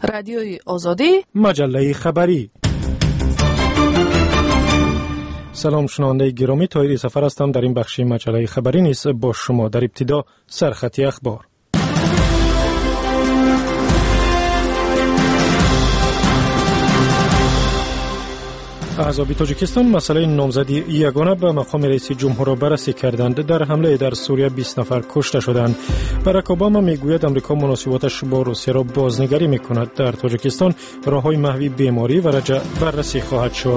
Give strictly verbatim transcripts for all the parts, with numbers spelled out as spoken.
رادیوی آزادی، مجله خبری. سلام شنونده گرامی، طاهری سفر هستم. در این بخش مجله خبری نیز با شما. در ابتدا سرخطی اخبار. احزاب تاجیکستان مسئله نامزدی یگانه به مقام رئیس جمهور را بررسی کردند. در حمله در سوریه بیست نفر کشته شدند. باراک اوباما میگوید آمریکا مناسباتش با روسیه را بازنگری میکند. در تاجیکستان راههای محوی بیماری و رجع بررسی خواهد شد.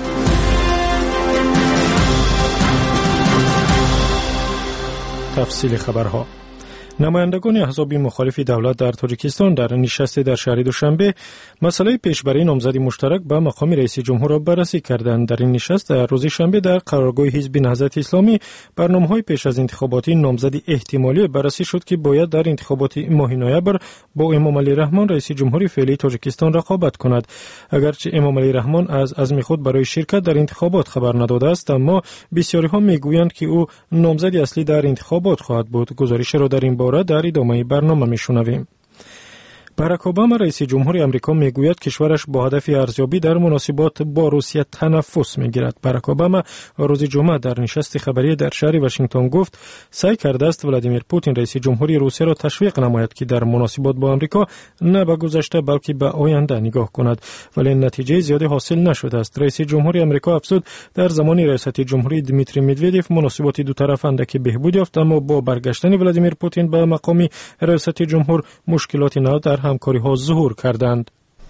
تفصیل خبرها. نمایندگان احزاب مخالف دولت در تاجیکستان در نشستی در شهر دوشنبه مسئله پیشبری نامزدی مشترک به مقام رئیس جمهور را بررسی کردند. در این نشست در روز شنبه در قرارگاه حزب نهضت اسلامی برنامه‌های پیش از انتخاباتی نامزدی احتمالی بررسی شد که باید در انتخابات ماه نوامبر با امام علی رحمان رئیس جمهوری فعلی تاجیکستان رقابت کند. اگرچه امام علی رحمان از عزم خود برای شرکت در انتخابات خبر نداده است، اما بسیاری‌ها میگویند که او نامزد اصلی در انتخابات خواهد بود. گزارش را در این باره در ادامه برنامه میشنویم. باراک اوباما رئیس جمهور آمریکا میگوید کشورش با هدف ارزیابی در مناسبات با روسیه تنفس میگیرد. باراک اوباما روز جمعه در نشست خبری در شهر واشنگتن گفت سعی کرده است ولادیمیر پوتین رئیس جمهوری روسیه را تشویق نماید که در مناسبات با آمریکا نه به گذشته بلکه به آینده نگاه کند، ولی نتیجه زیادی حاصل نشده است. رئیس جمهوری آمریکا افزود در زمان ریاست جمهوری دمیتری مدودیف مناسبات دو طرف اندکی بهبود یافت، اما با برگشتن ولادیمیر پوتین به مقام ریاست جمهور مشکلات نو در همکاری ها ظهور کردند.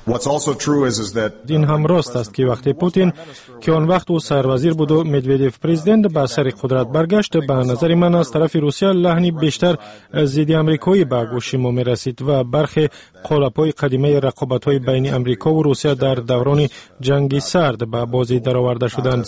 این هم راست است که وقتی پوتین که آن وقت او سروزیر بود و مدودیف پرزیدنت به سر قدرت برگشت، به نظر من از طرف روسیه لحنی بیشتر ضد آمریکایی به گوش ما می رسید و برخی قالب‌های قدیمی رقابت‌های بین آمریکا و روسیه در دوران جنگ سرد به بازی درآورده شدند.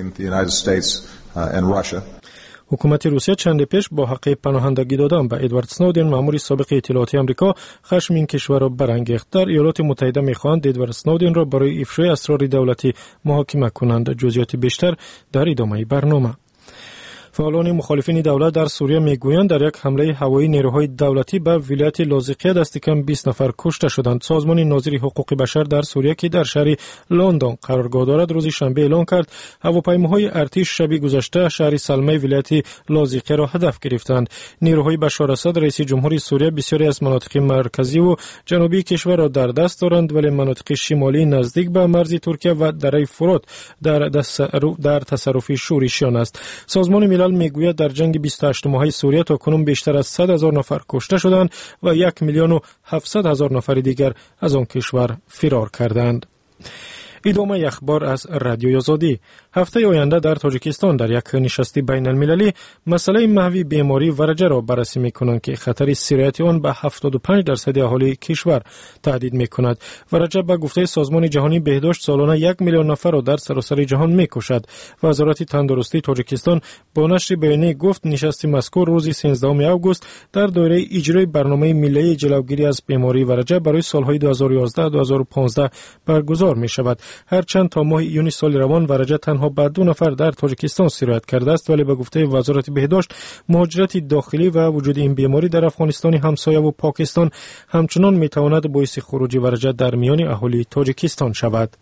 حکومت روسیه چند پیش با حق پناهندگی دادن به ادوارد سنودن مأمور سابق اطلاعاتی آمریکا خشم این کشور را برانگیخت. در ایالات متحده می‌خواهند ادوارد سنودن را برای افشای اسرار دولتی محاکمه کنند. جزئیات بیشتر در ادامه برنامه. فعالان مخالفین دولت در سوریه میگویند در یک حمله هوایی نیروهای دولتی به ولایت لاذقیه دست کم بیست نفر کشته شدند. سازمان ناظر حقوق بشر در سوریه که در شهر لندن قرارگاه دارد روز شنبه اعلام کرد هواپیماهای ارتش شب گذشته شهر سلمه ولایت لاذقیه را هدف گرفتند. نیروهای بشار اسد رئیس جمهوری سوریه بسیاری از مناطق مرکزی و جنوبی کشور را در دست دارند، ولی مناطق شمالی نزدیک به مرز ترکیه و دره فرات در در تصرف شورشیان است. سازمان ملل میگوید در جنگ بیست و هشت ماهه سوریه تا کنون بیشتر از صد هزار نفر کشته شدند و یک میلیون و هفتصد هزار نفر دیگر از آن کشور فرار کردند. ادامه اخبار از رادیوی آزادی. هفته آینده در تاجیکستان در یک نشست بین المللی مسئله محوی بیماری ورجه را بررسی می‌کنند که خطر سرایت آن به هفتاد و پنج درصد اهالی کشور تهدید می‌کند. ورجه به گفته سازمان جهانی بهداشت سالانه یک میلیون نفر را در سراسر جهان می‌کشد. وزارت تندرستی تاجیکستان با نشر بیانیه گفت نشست مذکور روز سیزدهم آگوست در دوره اجرای برنامه ملی جلوگیری از بیماری ورجه برای سالهای دو هزار و یازده تا دو هزار و پانزده برگزار می‌شود. هرچند تا ماه یونیو سال روان ورجه تنها به دو نفر در تاجیکستان سرایت کرده است، ولی به گفته وزارت بهداشت مهاجرت داخلی و وجود این بیماری در افغانستان همسایه و پاکستان همچنان میتواند باعث خروج ورجه در میان اهالی تاجیکستان شود.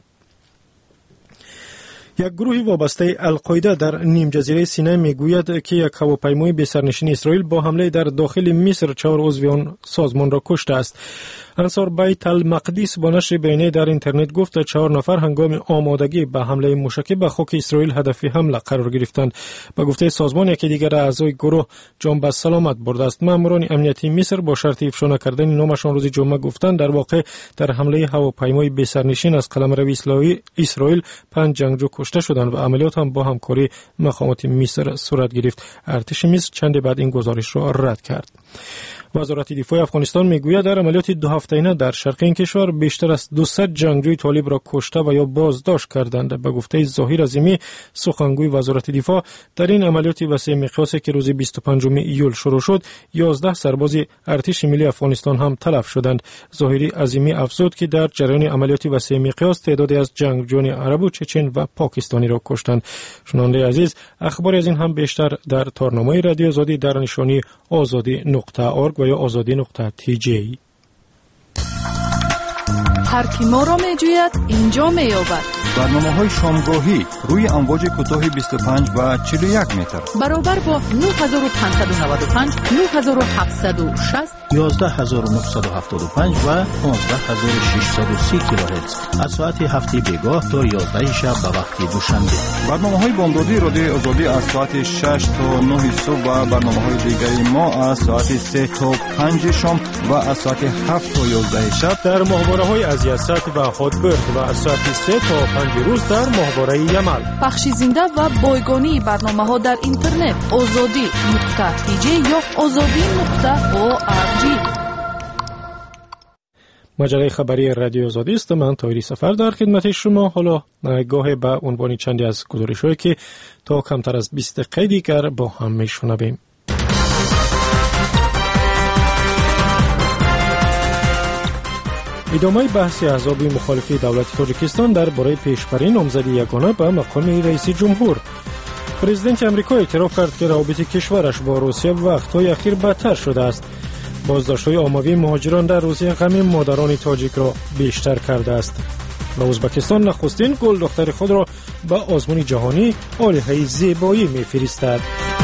یک گروه وابسته القاعده در نیم جزیره سینای میگوید که یک هواپیمای بی سرنشین اسرائیل با حمله در داخل مصر چهار عضو آن سازمان را کشته است. انصار بیت المقدس با نشر بیانیه در اینترنت گفت چهار نفر هنگام آمادگی به حمله موشکی به خاک اسرائیل هدف حمله قرار گرفتند. به گفته سازمان یکی دیگر اعضای گروه جان به سلامت برده است. ماموران امنیتی مصر با شرط افشا نکردن نامشان روز جمعه گفتند در واقع در حمله هواپیمای بی سرنشین از قلمرو اسرائیل پنج جنگجو کشته شدند و عملیات هم با همکاری مقامات مصر صورت گرفت. ارتش مصر چند بعد این گزارش را رد کرد. وزارت دفاع افغانستان میگوید در عملیات دو هفته‌ای در شرق این کشور بیشتر از دویست جنگجوی طالب را کشته و یا بازداشت کردند. به گفته ظاهر عظیمی سخنگوی وزارت دفاع در این عملیات وسیع مقیاسی که روز بیست و پنجم ایول شروع شد یازده سرباز ارتش ملی افغانستان هم تلف شدند. ظاهری عظیمی افزود که در جریان عملیات وسیع مقیاس تعدادی از جنگجویان عرب و چچن و پاکستانی را کشتند. شنونده عزیز، اخبار از این هم بیشتر در تارنامه رادیو آزادی در نشانی آزادی نقطه اورگ و یا آزادی نقطه تی جی. هر کی ما را میجوید اینجا مییابد. برنامه‌های شامگاهی روی امواج کوتاه بیست و پنج و چهل و یک متر برابر با نه هزار و پانصد و نود و پنج، نه هزار و هفتصد و شصت، یازده هزار و نهصد و هفتاد و پنج و پانزده هزار و ششصد و سی کیلوهرتز از ساعت هفت بیگاه تا یازده شب به وقت دوشنبه. برنامه‌های بامدادی رادیو آزادی از ساعت شش تا نه صبح و برنامه‌های دیگری ما از ساعت سه تا پنج شام و از ساعت هفت تا یازده شب در ماهواره‌های از یاست و هاتبرد و از ساعت سه تا پنج روز در ماهواره یمل. پخش زنده و بایگانی برنامه‌ها در اینترنت آزادی نقطه تی جی یا آزادی نقطه او آر جی. مجله خبری رادیو آزادی است. من طاهری سفر در خدمت شما. حالا نگاه به عنوان چندی از گزارش‌هایی که تا کمتر از بیست دقیقه دیگر با هم میشنویم. ادامه بحث احزاب مخالف دولت تاجیکستان درباره پیشبری نامزدی یگانه به مقام رئیس جمهور. پرزیدنت آمریکا اعتراف کرد که روابط کشورش با روسیه وقت‌های اخیر بدتر شده است. بازداشت‌های عمومی مهاجران در روسیه غم مادران تاجیک را بیشتر کرده است. و ازبکستان نخستین گل دختر خود را به آزمون جهانی عالیه زیبایی می‌فرستد.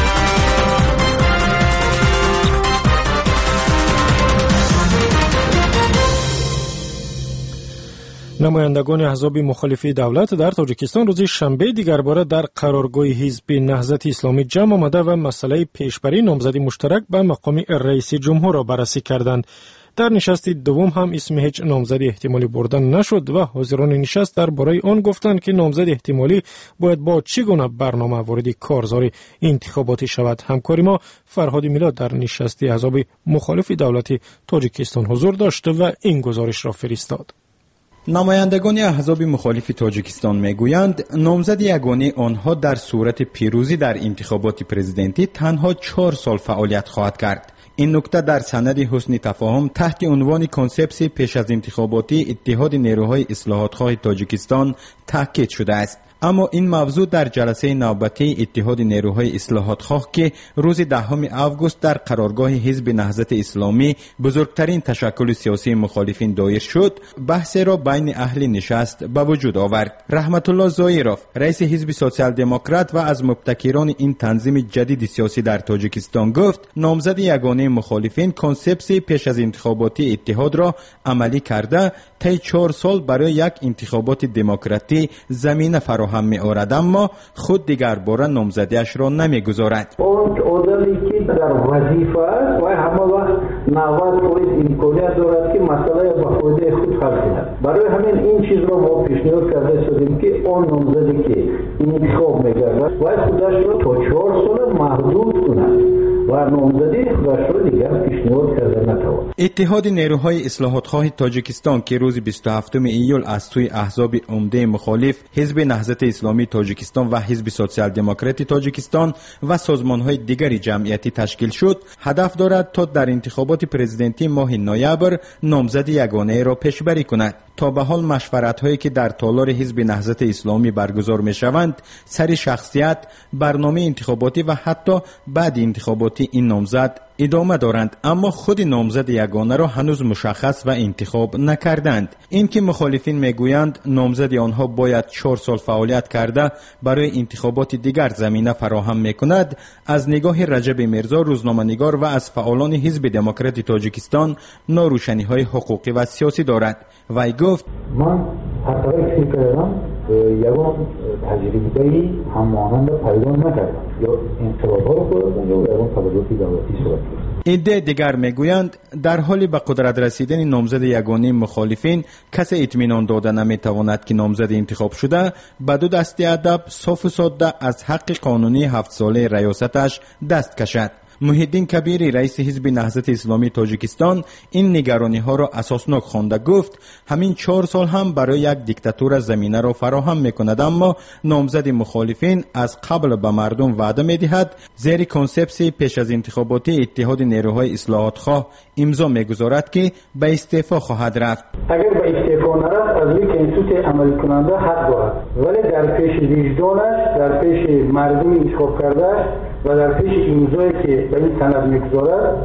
نمایندگان احزاب مخالف دولت در تاجیکستان روز شنبه دیگر باره در قرارگاه حزب نهضت اسلامی جمع آمده و مسئله پیشبری نامزدی مشترک به مقام رئیس جمهور را بررسی کردند. در نشست دوم هم اسم هیچ نامزدی احتمالی بردن نشد و حاضران نشست درباره آن گفتند که نامزد احتمالی باید با چگونه برنامه وارد کارزار انتخاباتی شود. همکاری ما فرهاد میلاد در نشست احزاب مخالف دولت تاجیکستان حضور داشت و این گزارش را فرستاد. نمایندگان احزاب مخالف تاجیکستان میگویند نامزد یگانه آنها در صورت پیروزی در انتخابات پرزیدنتی تنها چهار سال فعالیت خواهد کرد. این نکته در سند حسن تفاهم تحت عنوان کنسپسی پیش از انتخاباتی اتحاد نیروهای اصلاحاتخواه تاجیکستان تاکید شده است. اما این موضوع در جلسه نوبتی اتحاد نیروهای اصلاحاتخواه که روز دهم آگوست در قرارگاه حزب نهضت اسلامی بزرگترین تشکل سیاسی مخالفین دایر شد، بحث را بین اهل نشست به وجود آورد. رحمت الله زایروف رئیس حزب سوسیال دموکرات و از مبتکران این تنظیم جدید سیاسی در تاجیکستان گفت نامزد یگانه مخالفین کنسپسی پیش از انتخاباتی اتحاد را عملی کرده طی چهار سال برای یک انتخابات دموکراتی زمینه فراهم هم می آورد، اما خود دیگر باره نامزدیش را نمی گذارد. اون آدمی که در وظیفه است و همه وقت نود درصد امکانیت دارد که مسئله به خود خود حل کند. برای همین این چیز را ما پیشنهاد کرده شدیم که اون نامزدی که انتخاب می‌گردد باید خودش را تا چهار سال محدود کند و نامزدی خودش را دیگر پیشنهاد کرده نتواند. اتحاد نیروهای اصلاحاتخواه تاجیکستان که روز بیست و هفتم ایول از سوی احزاب عمده مخالف حزب نهضت اسلامی تاجیکستان و حزب سوسیال دموکراتی تاجیکستان و سازمان‌های دیگری جمعیتی تشکیل شد، هدف دارد تا در انتخابات پرزیدنتی ماه نوامبر نامزد یگانه را پیشبری کند. تا به حال مشورت‌هایی که در تالار حزب نهضت اسلامی برگزار می‌شوند سر شخصیت، برنامه انتخاباتی و حتی بعد انتخاباتی این نامزد ادامه دارند، اما خود نامزد یگانه را هنوز مشخص و انتخاب نکردند. این که مخالفین میگویند نامزد آنها باید چهار سال فعالیت کرده برای انتخابات دیگر زمینه فراهم میکند، از نگاه رجب میرزا روزنامه‌نگار و از فعالان حزب دموکرات تاجیکستان ناروشنی‌های حقوقی و سیاسی دارد. وی گفت من حتی فکر کردم یگان تجربه‌ای همانند پیدا نکردم یا انتخابات رو کردم یا یگان تبادلاتی دولتی صورت گرفت. ایده دیگر میگویند در حالی به قدرت رسیدن نامزد یگانه مخالفین کسی اطمینان داده نمیتواند که نامزد انتخاب شده به دو دسته ادب صاف و ساده از حق قانونی هفت ساله ریاستش دست کشد. محیدین کبیری رئیس حزب نهضت اسلامی تاجیکستان این نگرانی ها را اساسناک خوانده گفت همین چهار سال هم برای یک دیکتاتور زمینه را فراهم میکند، اما نامزد مخالفین از قبل به مردم وعده میدهد زیر کنسپسی پیش از انتخاباتی اتحاد نیروهای اصلاحاتخواه امضا میگذارد که به استعفا خواهد رفت. اگر به استعفا نرفت از یک انستیتوت عملی کننده حق دارد، ولی در پیش وجدانش، در پیش مردم انتخاب کرده و در پیش امضایی که به این سند میگذارد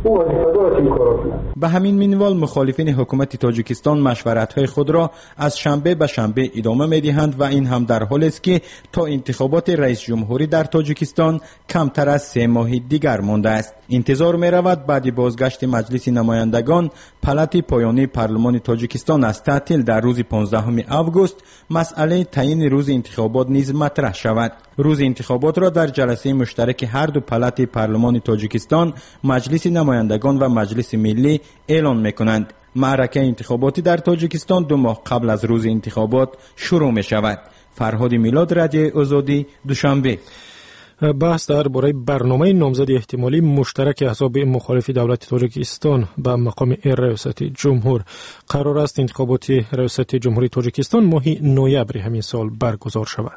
او وظیفه دارد این کارا کنه. به همین منوال مخالفین حکومت تاجیکستان مشورت‌های خود را از شنبه به شنبه ادامه می‌دهند و این هم در حالی است که تا انتخابات رئیس جمهوری در تاجیکستان کمتر از سه ماه دیگر مانده است. انتظار می‌رود بعد بازگشت مجلس نمایندگان پلات پایانی پارلمان تاجیکستان از تعطیل در روز پانزدهم آگوست مسئله تعیین روز انتخابات نیز مطرح شود. روز انتخابات را در جلسه مشترک هر دو پلات پارلمان تاجیکستان، مجلس نمایندگان و مجلس ملی اعلان می‌کنند. معرکه انتخاباتی در تاجیکستان دو ماه قبل از روز انتخابات شروع می شود. فرهاد میلاد، رادیو آزادی، دوشنبه. بحث درباره برنامه نامزد احتمالی مشترک احزاب مخالف دولت تاجیکستان به مقام ریاست جمهور. قرار است انتخابات ریاست جمهوری تاجیکستان ماه نوامبر همین سال برگزار شود.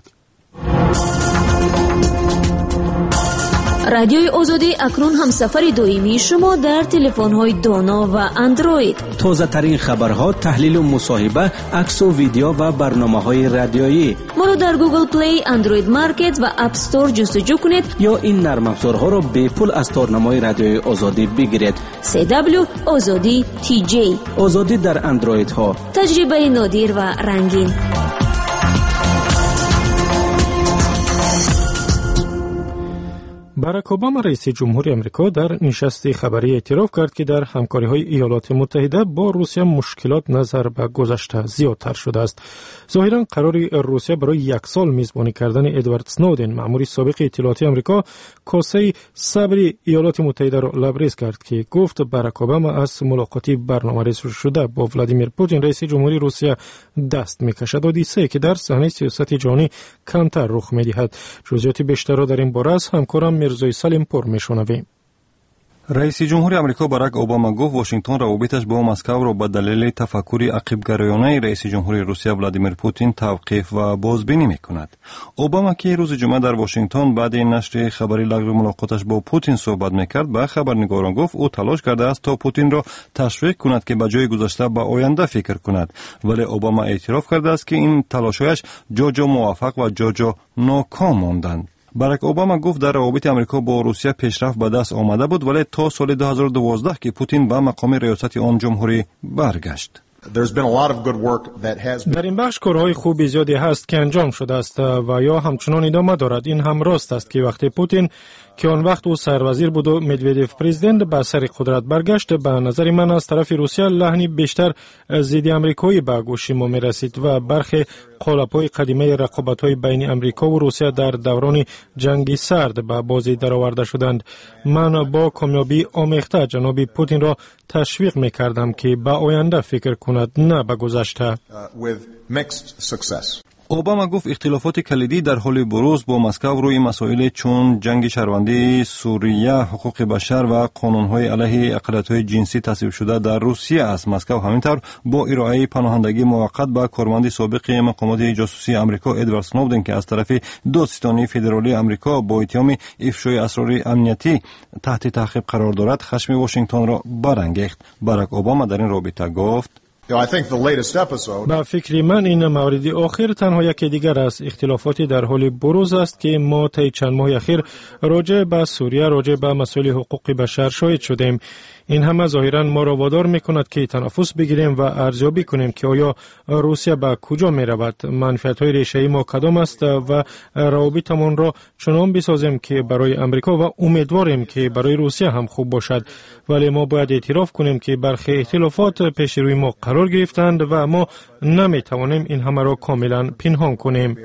رادیوی آزادی اکنون هم سفر دائمی شما در تلفن‌های دانا و اندروید. تازه ترین خبرها، تحلیل و مصاحبه، عکس و ویدیو و برنامه‌های رادیویی. ما را در گوگل پلی، اندروید مارکت و اپ استور جستجو کنید یا این نرم افزارها را به پول از تارنمای رادیوی آزادی بگیرید. سی دبلیو آزادی تی جی. آزادی در اندروید ها. تجربه نادر و رنگین. باراک اوباما رئیس جمهوری آمریکا در نشست خبری اعتراف کرد که در همکاری‌های ایالات متحده با روسیه مشکلات نظر به گذشته زیادتر شده است. ظاهراً قرار روسیه برای یک سال میزبانی کردن ادوارد سنودن، مأمور سابق اطلاعاتی آمریکا، کاسه صبر ایالات متحده را لبریز کرد که گفت باراک اوباما از ملاقاتی برنامه‌ریزی شده با ولادیمیر پوتین رئیس جمهوری روسیه دست می‌کشد. حادثه‌ای که در صحنه سیاست جهانی کمتر رخ می‌دهد. جزئیات بیشتر را در این باره از همکارم میرزای سالم پر میشنویم. رئیس جمهوری آمریکا باراک اوباما گفت واشنگتن روابطش با مسکو را به دلیل تفکر عقب‌گرایانه رئیس جمهوری روسیه ولادیمیر پوتین توقیف و بازبینی می‌کند. اوباما که روز جمعه در واشنگتن بعد نشر خبری لغو ملاقاتش با پوتین صحبت می‌کرد، به خبرنگاران گفت او تلاش کرده است تا پوتین را تشویق کند که به جای گذشته به آینده فکر کند، ولی اوباما اعتراف کرده است که این تلاش‌هایش جا جا موفق و جا جا ناکام ماندند. باراک اوباما گفت در روابط آمریکا با روسیه پیشرفت به دست آمده بود، ولی تا سال دو هزار و دوازده که پوتین به مقام ریاست آن جمهوری برگشت. در این بخش کارهای خوبی زیادی هست که انجام شده است و یا همچنان ادامه دارد. این هم راست است که وقتی پوتین که آن وقت او سروزیر بود و مدودیف پرزیدنت به سر قدرت برگشت، به نظر من از طرف روسیه لحنی بیشتر ضد آمریکایی به گوش ما می رسید و برخی قالب‌های قدیمی رقابت‌های بین آمریکا و روسیه در دوران جنگ سرد به بازی درآورده شدند. من با کامیابی آمیخته جناب پوتین را تشویق می کردم که به آینده فکر کند، نه به گذشته. اوباما گفت اختلافات کلیدی در حال بروز با مسکو روی مسائل چون جنگ شهروندی سوریه، حقوق بشر و قانون‌های علیه اقلیت‌های جنسی تصویب شده در روسیه است. مسکو همینطور با ارائه پناهندگی موقت به کارمند سابق مقامات جاسوسی آمریکا ادوارد سنودن که از طرف دادستانی فدرالی آمریکا با اتهام افشای اسرار امنیتی تحت تعقیب قرار دارد، خشم واشنگتن را برانگیخت. باراک اوباما در این رابطه گفت: با فکر من این مورد آخر تنها یکی دیگر از اختلافاتی در حال بروز است که ما طی چند ماه اخیر راجع به سوریه، راجع به مسائل حقوق بشر شاهد شدیم. این همه ظاهراً ما را وادار می‌کند که تنفس بگیریم و ارزیابی کنیم که آیا روسیه به کجا می‌رود، منفعت‌های ریشه‌ای ما کدام است و روابطمان را چنان بسازیم که برای آمریکا و امیدواریم که برای روسیه هم خوب باشد. ولی ما باید اعتراف کنیم که برخی اختلافات پیش روی ما قرار گرفتند و ما نمی‌توانیم این همه را کاملاً پنهان کنیم.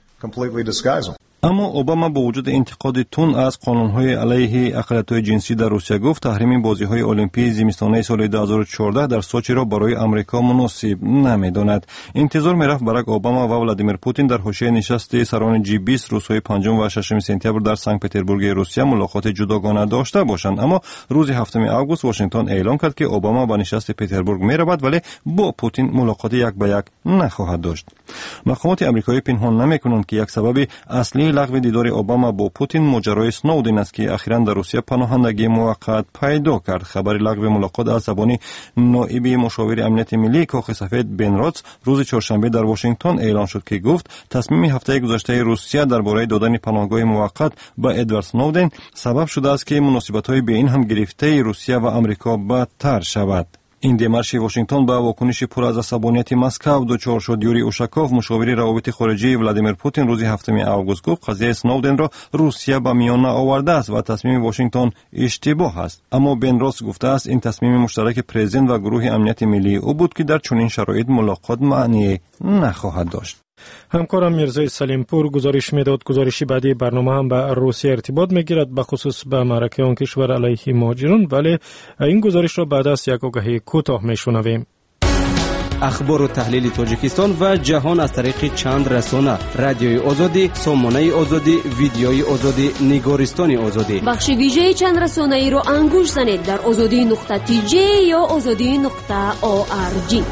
اما اوباما با وجود انتقاد تون از قانون‌های علیه اقلیت‌های جنسی در روسیه گفت تحریم بازی‌های المپیک زمستانه سال دو هزار و چهارده در سوچی را برای آمریکا مناسب نمی‌داند. انتظار می‌رفت باراک اوباما و ولادیمیر پوتین در حاشیه نشست سران جی بیست روزهای پنجم و ششم سپتامبر در سنت پترزبورگ روسیه ملاقات جداگانه داشته باشند، اما روز هفتم آگوست واشنگتن اعلام کرد که اوباما به نشست پترزبورگ می‌رود ولی با پوتین ملاقات یک به یک نخواهد داشت. مقامات آمریکایی پنهان نمی‌کنند که یک سبب اصلی لغو دیدار اوباما با پوتین ماجرای سنودن است که اخیراً در روسیه پناهندگی موقت پیدا کرد. خبر لغو ملاقات از زبان نائب مشاور امنیت ملی کاخ سفید بن راتس روز چهارشنبه در واشنگتن اعلان شد که گفت تصمیم هفته گذشته روسیه درباره دادن پناهگاه موقت به ادوارد سنودن سبب شده است که مناسبت‌های بین هم گرفته روسیه و آمریکا بدتر شود. این دمارش واشنگتن با واکنش پر از عصبانیت مسکو دچار شد. یوری اوشاکوف مشاور روابط خارجی ولادیمیر پوتین روز هفتم آگوست گفت قضیه سنودن را روسیه به میان آورده است و تصمیم واشنگتن اشتباه است. اما بن راتس گفته است این تصمیم مشترک پرزیدنت و گروه امنیت ملی او بود که در چنین شرایط ملاقات معنی نخواهد داشت. همکارم میرزای سلیمپور گزارش میداد. گزارشی بعدی برنامه هم به روسیه ارتباط میگیرد به خصوص به معرکه آن کشور علیه مهاجران، ولی این گزارش را بعد از یک آگهی کوتاه میشنویم. اخبار و تحلیل تاجیکستان و جهان از طریق چند رسانه: رادیوی آزادی، سامانه آزادی، ویدیوی آزادی، نگارستان آزادی. بخش ویژه چند رسانه ای رو انگوش زنید در آزادی نقطه تی جی یا آزادی نقطه او آر جی.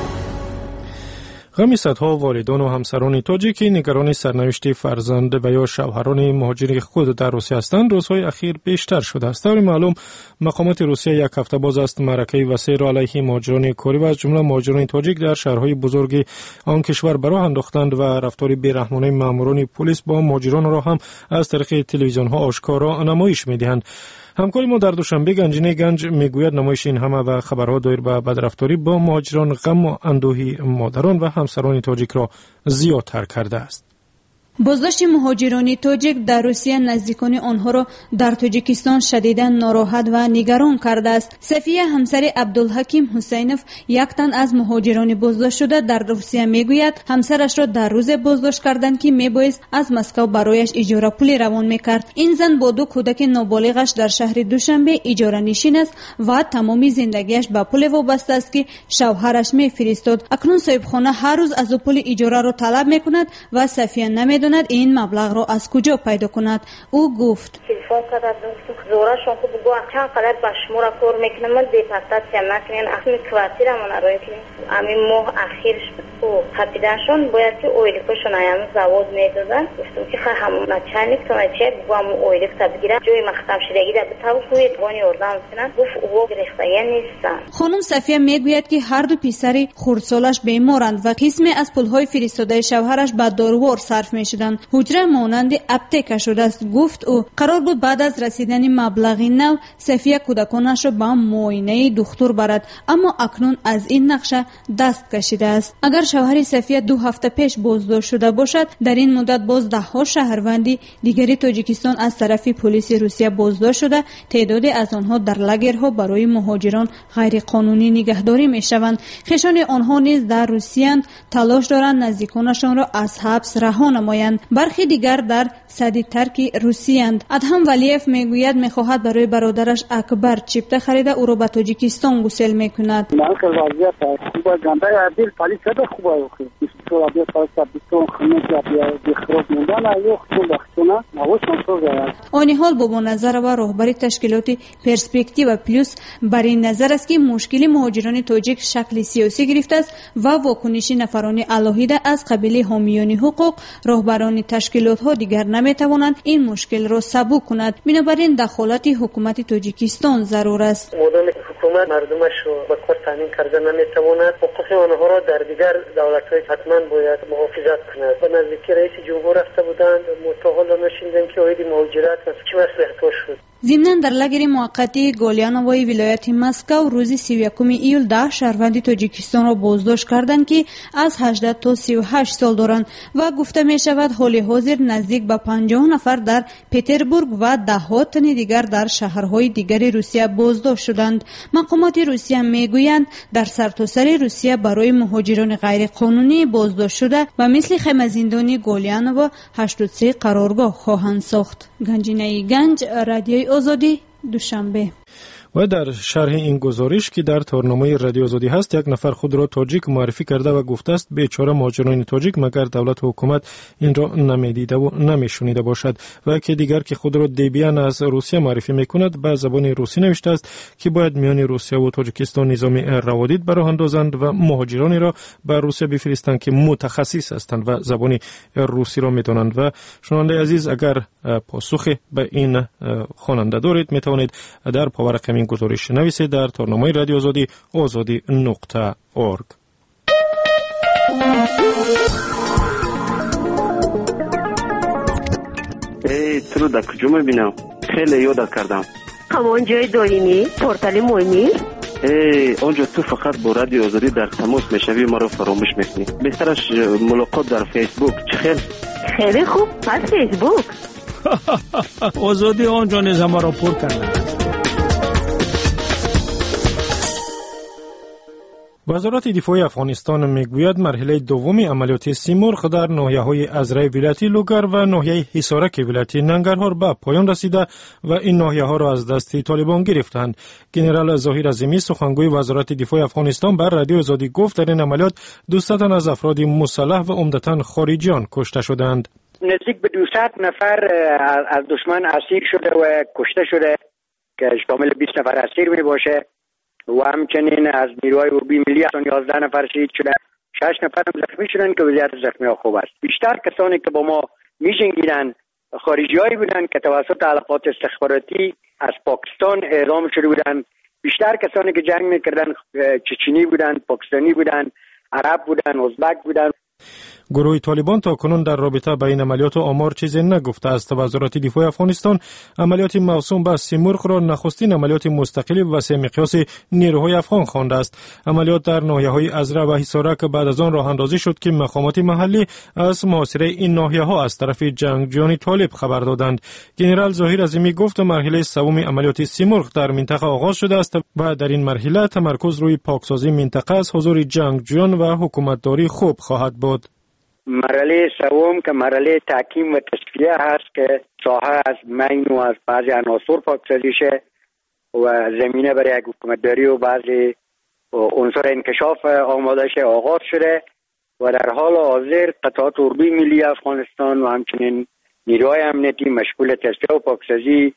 غم صدها والدان و همسران تاجیکی نگران سرنوشت فرزند و یا شوهران مهاجر خود در روسیه هستند روزهای اخیر بیشتر شده است. طور معلوم مقامات روسیه یک هفته باز است معرکه وسیع را علیه مهاجران کاری و از جمله مهاجران تاجیک در شهرهای بزرگ آن کشور به راه انداختند و رفتار بی‌رحمانه ماموران پلیس با مهاجران را هم از طریق تلویزیون ها آشکارا نمایش می‌دهند. همکار ما در دوشنبه گنجینه گنج میگوید نمایش این همه و خبرها دایر به بدرفتاری با مهاجران غم و اندوهی مادران و همسران تاجیک را زیادتر کرده است. بازداشت مهاجران تاجیک در روسیه نزدیکان آنها را در تاجیکستان شدیداً ناراحت و نگران کرده است. صفیه همسر عبدالحکیم حسینوف یک تن از مهاجران بازداشت شده در روسیه میگوید همسرش را در روز بازداشت کردند که میبایست از مسکو برایش اجاره پولی روان میکرد. این زن با دو کودک نابالغش در شهر دوشنبه اجاره نشین است و تمامی زندگیش به پول وابسته است که شوهرش میفرستاد. اکنون صاحبخانه هر روز از او پول اجاره را طلب میکند و صفیه نمیداند این مبلغ را از کجا پیدا کند. او گفت تلفن کرد زورا شون خوب گو چند قدر با شما را کار میکنم من دیپاستات چما کنین اخمی کوارتیر من را کنین امین ماه اخیر او خطیدنشون باید که اویلیکشون ایام زواد میدادن گفتم که خواهم همون چنیک تو چه بگم اویلیک تا بگیرم جوی مختم شدگی در بتاو کوی توانی اردام کنن گفت او گرفتگی نیستن. خانم صفیه میگوید که هر دو پسر خردسالش بیمارند و قسمی از پولهای فرستاده شوهرش به داروار صرف میشدند. حجره مانند اپتیکا شده است. گفت او قرار بود بعد از رسیدن مبلغ نو صفیه کودکانش را به معاینه دکتر برد، اما اکنون از این نقشه دست کشیده است. اگر شوهر صفیه دو هفته پیش بازداشت شده باشد در این مدت باز ده ها شهروندی دیگری تاجیکستان از طرف پلیس روسیه بازداشت شده تعدادی از آنها در لاگرها برای مهاجران غیر قانونی نگهداری می شوند. خشان آنها نیز در روسیه تلاش دارند نزدیکانشان را از حبس رها نمایند. برخی دیگر در صدی ترک روسیه‌اند. ادهم ولیف میگوید میخواهد برای برادرش اکبر چیپته خریده او را به تاجیکستان گسیل میکند. آن حال با نظر و رهبری تشکیلات پرسپکتیو پلوس بر این نظر است که مشکل مهاجران تاجیک شکل سیاسی گرفته است و واکنش نفران علاهیده از قبیل حامیان حقوق رهبران تشکیلات ها دیگر نمیتوانند این مشکل را سبک کند. بنابراین دخالت حکومت تاجیکستان ضرور است. حکومت مردمش رو به کار تامین کرده نمیتواند. حقوق آنها را در دیگر دولت‌های حتما باید محافظت کند. به نزدیکی رئیس جمهور رفته بودند متحول نشیندن که اوید مهاجرت چه مسئله شد. ضمناً در لاگر موقتی گولیانوای ولایت مسکو روز سی و یکم ایول ده شهروند تاجیکستان را بازداشت کردند که از هجده تا سی و هشت سال دارند و گفته می شود حال حاضر نزدیک به پنجاه نفر در پتربورگ و ده ها تن دیگر در شهرهای دیگر روسیه بازداشت شدند. مقامات روسیه می گویند در سرتاسر روسیه برای مهاجران غیر قانونی بازداشت شده و مثل خیمه زندانی گولیانو هشتاد و سه قرارگاه خواهند ساخت. گنجینه گنج، رادیوی آزادی، دوشنبه. و در شرح این گزارش که در تارنامه رادیو آزادی هست، یک نفر خود را تاجیک معرفی کرده و گفته است بیچاره مهاجران تاجیک مگر دولت و حکومت این را نمیدیده و نمیشنیده باشد. و که دیگر که خود را دیبیان از روسیه معرفی میکند به زبان روسی نوشته است که باید میان روسیه و تاجیکستان نظام روادید براه اندازند و مهاجرانی را به روسیه بفرستند که متخصص هستند و زبان روسی را میدانند. و شنونده عزیز، اگر پاسخ به این خواننده دارید میتوانید در پاورق همین گزارش نویسید در تارنامه رادیو آزادی آزادی نقطه اورگ. ای تو در کجا میبینم؟ خیلی یادت کردم. همان جای دائمی پورتال مهمی؟ ای اونجا تو فقط با رادیو آزادی در تماس میشوی، ما رو فراموش میکنی. بهترش ملاقات در فیسبوک. چه خیلی؟ خیلی خوب، پس فیسبوک. آزادی آنجا نیز ما را پر کرده. وزارت دفاع افغانستان میگوید مرحله دوم عملیات سیمرغ در ناحیه‌های ازرای ولایتی لوگر و ناحیه حصارک ولایتی ننگرهار به پایان رسیده و این ناحیه‌ها را از دست طالبان گرفتند. ژنرال ظاهر عظیمی سخنگوی وزارت دفاع افغانستان بر رادیو آزادی گفت در این عملیات دویست تن از افراد مسلح و عمدتاً خارجیان کشته شدند. نزدیک به دویست نفر از دشمن اسیر شده و کشته شده که شامل بیست نفر اسیر می باشه و همچنین از نیروهای حربی ملی یازده نفر شهید شده، شش نفر هم زخمی شدن که وضعیت زخمی ها خوب است. بیشتر کسانی که با ما می جنگیدن خارجیایی بودن که توسط علاقات استخباراتی از پاکستان اعلام شده بودن. بیشتر کسانی که جنگ میکردن چچنی بودن، پاکستانی بودن، عرب بودن، ازبک بودن. گروه طالبان تا کنون در رابطه با این عملیات و آمار چیزی نگفته است. وزارت دفاع افغانستان عملیات موسوم به سیمرغ را نخستین عملیات مستقل وسیع مقیاس نیروهای افغان خوانده است. عملیات در ناحیه‌های ازرا و حصارک بعد از آن راه اندازی شد که مقامات محلی از محاصره این ناحیه‌ها از طرف جنگجویان طالب خبر دادند. ژنرال ظاهر عظیمی گفت مرحله سوم عملیات سیمرغ در منطقه آغاز شده است و در این مرحله تمرکز روی پاکسازی منطقه از حضور جنگجویان و حکومتداری خوب خواهد بود. مرحله سوم که مرحله تحکیم و تصفیه هست که ساحه از مین و از بعضی عناصر پاکسازی شه و زمینه برای حکومتداری و بعضی عنصر انکشاف آماده شه آغاز شده و در حال حاضر قطعات اردوی ملی افغانستان و همچنین نیروهای امنیتی مشغول تصفیه و پاکسازی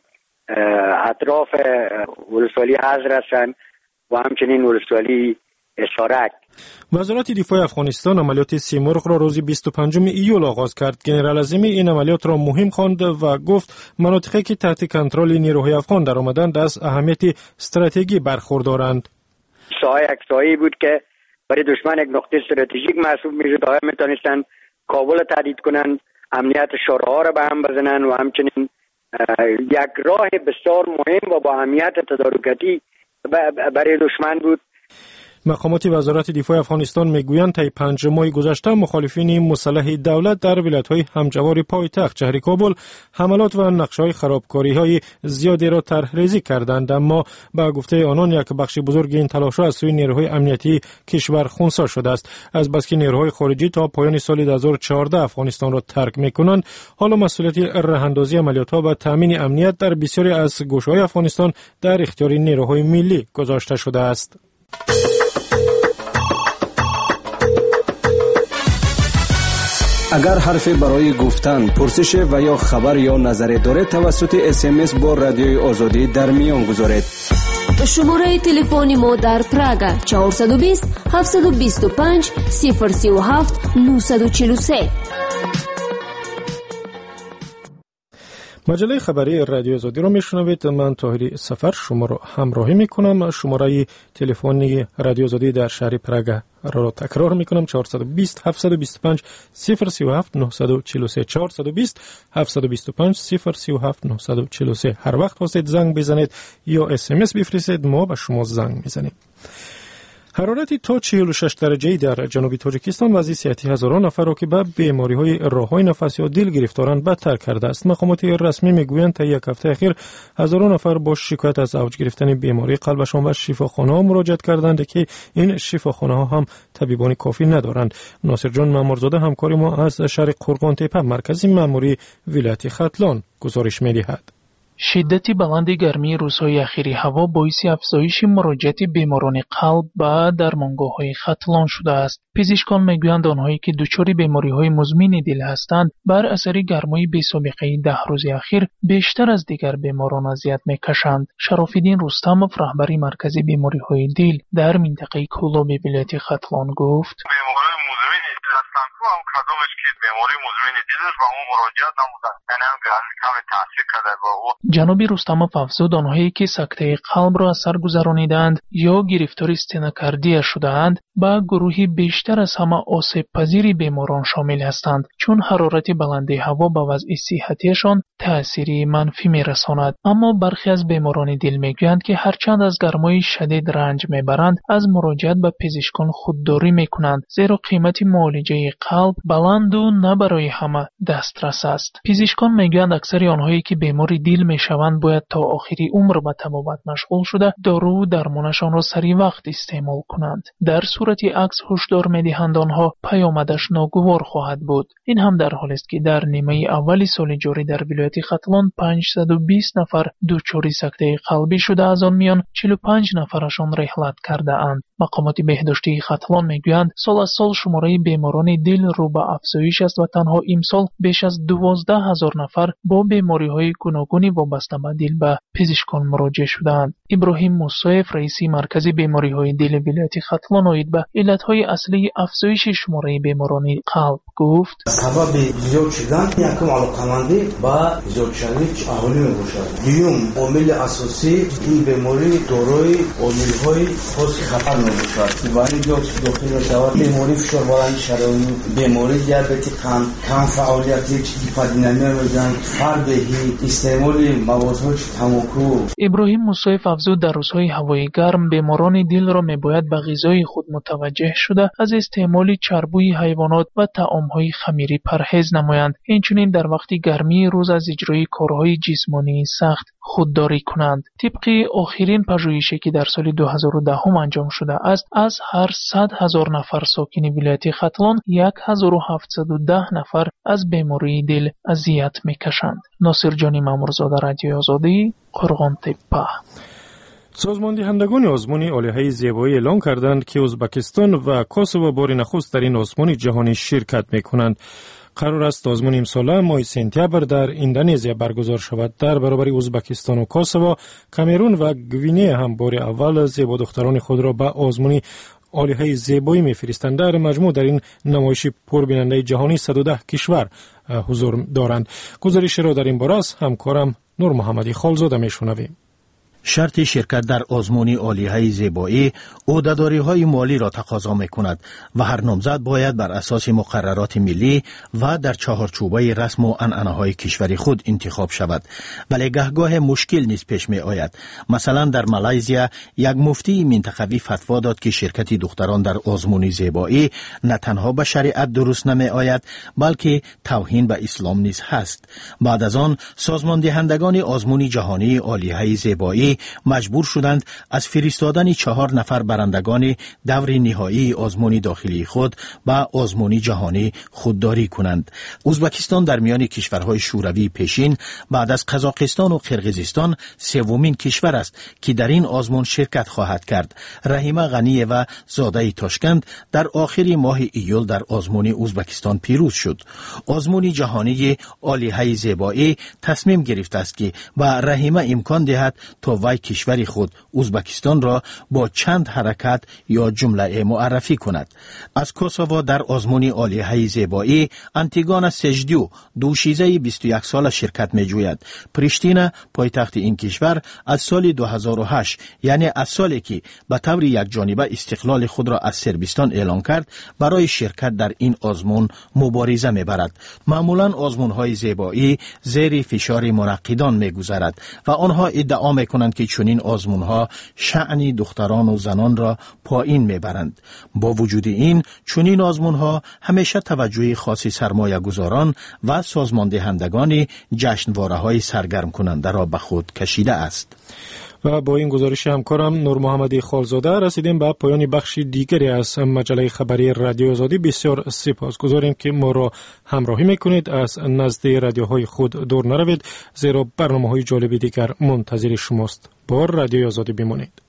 اطراف ولسوالی حضر هستند و همچنین ولسوالی اسارک. وزارت دفاع افغانستان عملیات سیمرغ را روز بیست و پنجم ایول آغاز کرد. ژنرال عظیمی این عملیات را مهم خواند و گفت مناطقی که تحت کنترل نیروهای افغان در آمدند از اهمیت استراتژی برخوردارند. ساحه یک ساحه‌ای بود که برای دشمن یک نقطه استراتژیک محسوب میشد. آیا میتونستند کابل تهدید کنند، امنیت شوراها را به هم بزنند و همچنین یک راه بسیار مهم و با اهمیت تدارکاتی برای دشمن بود. مقامات وزارت دفاع افغانستان میگویند طی پنج ماه گذشته مخالفین مسلح دولت در ولایت‌های همجوار پایتخت شهر کابل حملات و نقشه‌های خرابکاری‌های زیادی را طرح‌ریزی کردند، اما با گفته آنان یک بخش بزرگ این تلاش‌ها از سوی نیروهای امنیتی کشور خنثی شده است. از بس که نیروهای خارجی تا پایان سال دو هزار و چهارده افغانستان را ترک می‌کنند، حالا مسئولیت راه‌اندازی عملیات‌ها و تامین امنیت در بسیاری از گوشه‌های افغانستان در اختیار نیروهای ملی گذاشته شده است. اگر حرفی برای گفتن، پرسش و یا خبر یا نظری دارید توسط اس ام اس با رادیوی آزادی در میان گذارید. شماره تلفن ما در پراگ چهارصد و بیست هفتصد و بیست و پنج صفر سی و هفت نهصد و چهل و سه. مجله خبری رادیو آزادی رو میشنوید. من طاهری سفر شما رو همراهی میکنم. شماره تلفنی رادیو آزادی در شهر پراگ را تکرار میکنم: چهارصد و بیست هفتصد و بیست و پنج صفر سی و هفت نهصد و چهل و سه چهارصد و بیست هفتصد و بیست و پنج صفر سی و هفت نهصد و چهل و سه. هر وقت خواستید زنگ بزنید یا اس ام اس بفرستید، ما به شما زنگ میزنیم. حرارت تا چهل و شش درجه در جنوبی تاجیکستان وضع صحتی هزاران نفر را که به بیماری‌های راه‌های نفسی یا دل گرفتارند بدتر کرده است. مقامات رسمی میگویند تا یک هفته اخیر هزاران نفر با شکایت از اوج گرفتن بیماری قلبشان به شفاخانه‌ها مراجعت کردند که این شفاخانه‌ها هم طبیبان کافی ندارند. ناصر جان مامورزاده همکار ما از شهر قرقان تپه مرکزی ماموری ولایت ختلان گزارش می‌دهد. شدت بلند گرمی روزهای اخیر هوا باعث افزایش مراجعت بیماران قلب به درمانگاه‌های ختلان شده است. پزشکان میگویند آنهایی که دچار بیماری‌های مزمن دل هستند بر اثر گرمای بی‌سابقه ده روز اخیر بیشتر از دیگر بیماران اذیت می‌کشند. شراف‌الدین رستمov رهبر مرکز بیماری‌های دل در منطقه کولاب ولایت ختلان گفت: بیماری مزمن دل هستند و هم کدامش که بیماری مزمن دل است و اون مراجعت نمودند یعنی هم کم تاثیر کرده با او. جناب رستمov افزود آنهایی که سکته قلب را از سر گذرانیدند یا گرفتار استنوکاردیا شده‌اند با گروهی بیشتر از همه آسیب پذیر بیماران شامل هستند چون حرارت بلند هوا به وضع صحتیشان تأثیری منفی می‌رساند. اما برخی از بیماران دل میگویند که هرچند از گرمای شدید رنج میبرند از مراجعت به پزشکان خودداری میکنند زیرا قیمت معالجه قلب بلند و نه برای همه دسترس است. پزشکان میگویند اکثر آنهایی که بیمار دل میشوند باید تا آخری عمر به طبابت مشغول شده دارو و درمانشان را سریع وقت استعمال کنند. در صورت عکس هشدار میدهند آنها پیامدش ناگوار خواهد بود. این هم در حالی است که در نیمه اول سال جاری در ولایت ختلان پانصد و بیست نفر دچار سکته قلبی شده، از آن میان چهل و پنج نفرشان رحلت کرده اند. مقامات بهداشتی ختلان میگویند سال از سال شماره بیماران دل رو به افزایش است و تنها امسال بیش از دوازده هزار نفر با بیماری‌های گوناگونی وابسته به دل به پزشکان مراجعه شدند. ابراهیم موسیف رئیس مرکز بیماری‌های دل ولایت ختلان اوید به علت‌های اصلی افزایش شماره بیماران قلب گفت: سبب زیاد شدن یکم علاقمندی با زیاد شدن اهالی میباشد. دوم عامل اساسی این بیماری دارای عامل‌های خاص خطر میباشد. ولی داخل شود بیماری فشار بلند شرایط، بیماری دیابت قند، کم فعالیت چیزی پدیدن می‌آید، فردهی استعمال موادهای تماکو. ابراهیم موسیف افزود در روزهای هوای گرم بیماران دل را میباید به غذای خود متوجه شده از استعمال چربوی حیوانات و طعام‌های خمیری پرهیز نمایند. اینچنین در وقت گرمی روز از اجرای کارهای جسمانی سخت خودداری کنند. طبق آخرین پژوهشی که در سال دو هزار و ده انجام شده است از هر صد هزار نفر ساکن ولایت ختلان هزار و هفتصد و ده نفر از بیماری دل اذیت میکشند. ناصر جانی مامورزاده، رادیوی آزادی، قرغان تپه. سازمان دهندگان آزمون عالیه زیبایی اعلام کردند که ازبکستان و کوسوو بار نخست در این آزمون جهانی شرکت میکنند. قرار است آزمون امساله ماه سپتامبر در اندونزیا برگزار شود. در برابر ازبکستان و کوسوو، کامرون و گوینه هم بار اول زیبا دختران خود را به آزمون عالیه زیبایی میفرستند. در مجموع در این نمایش پربیننده جهانی صد و ده کشور حضور دارند. گزارش را در این باره از همکارم نور محمدی خالزاده میشنویم. شرط شرکت در آزمون عالیه زیبایی عهده‌داری‌های مالی را تقاضا می‌کند و هر نامزد باید بر اساس مقررات ملی و در چهارچوبه رسم و عنعنه‌های کشور خود انتخاب شود. ولی گهگاه مشکل نیز پیش می‌آید. مثلا در مالزیا یک مفتی منطقوی فتوا داد که شرکت دختران در آزمون زیبایی نه تنها به شریعت درست نمی‌آید بلکه توهین به اسلام نیز هست. بعد از آن سازمان دهندگان آزمون جهانی عالیه زیبایی مجبور شدند از فرستادن چهار نفر برندگان دور نهایی آزمون داخلی خود به آزمون جهانی خودداری کنند. ازبکستان در میان کشورهای شوروی پیشین بعد از قزاقستان و قرقیزستان سومین کشور است که در این آزمون شرکت خواهد کرد. رحیمه غنیه و زاده تاشکند در آخر ماه ایول در آزمون ازبکستان پیروز شد. آزمون جهانی عالیه زیبایی تصمیم گرفته است که به رحیمه امکان دهد تا وی کشور خود ازبکستان را با چند حرکت یا جمله معرفی کند. از کوسوو در آزمون عالیه زیبایی انتیگانا سجدیو دوشیزه بیست و یک سال شرکت می جوید. پریشتینا پایتخت این کشور از سال دو هزار و هشت یعنی از سالی که به طور یک جانبه استقلال خود را از صربستان اعلان کرد برای شرکت در این آزمون مبارزه می برد. معمولا آزمون های زیبایی زیر فشار منعقدان می گذرد و آنها ادعا می کنند که چنین آزمون ها شأن دختران و زنان را پایین می برند. با وجود این چنین آزمون ها همیشه توجه خاصی سرمایه گذاران و سازمان دهندگان جشنواره های سرگرم کننده را به خود کشیده است. و با این گزارش همکارم نور محمدی خالزاده رسیدیم به پایان بخش دیگری از مجله خبری رادیو آزادی. بسیار سپاسگزاریم که ما را همراهی میکنید. از نزد رادیوهای خود دور نروید، زیرا برنامه‌های جالب دیگر منتظر شماست. با رادیو آزادی بمانید.